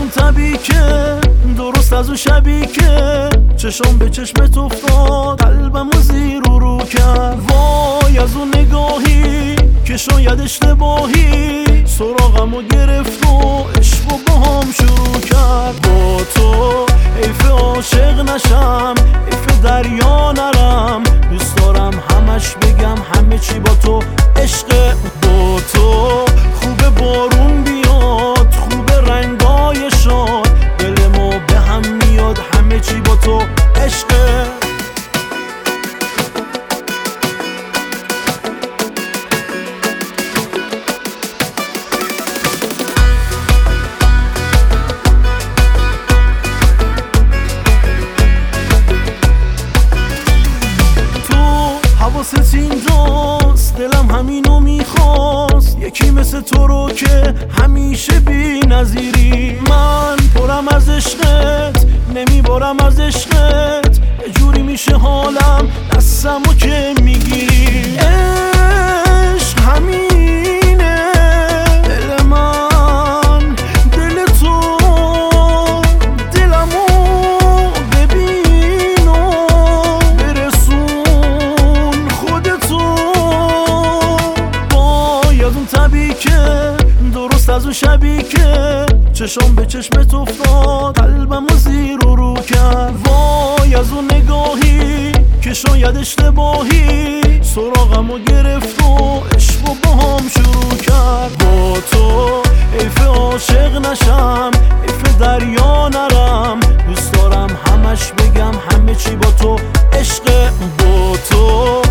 اون تبی که درست از اون شبی که چشم به چشمت افتاد قلبمو زیر و رو کرد. وای از اون نگاهی که شاید اشتباهی سراغمو گرفت و عشقو با هم شروع کرد. با تو حیف عاشق نشم، حیف دریا نرم، دوست دارم همش بگم همه چی با تو عشق. با تو خوب بارون بیاد، خوب رنگای شاد، دل ما به هم میاد، همه چی با تو عشق. حواست اینجاست، دلم همینو میخواست، یکی مثل تو رو که همیشه بی نظیری. من پرم از عشقت، نمیبارم از عشقت، یه جوری میشه حالم دستمو که میگیری. عشق همینه، دل من دل تو، دلمو ببین و برسون خودتو. باید اون تبی که درست از اون شبی که چشم به چشمت افتاد قلبمو زیر و رو کرد. وای از اون نگاهی که شاید اشتباهی سراغمو گرفت و عشقو با هم شروع کرد. با تو حیف عاشق نشم، حیف دریا نرم، دوست دارم همش بگم همه چی با تو عشق. با تو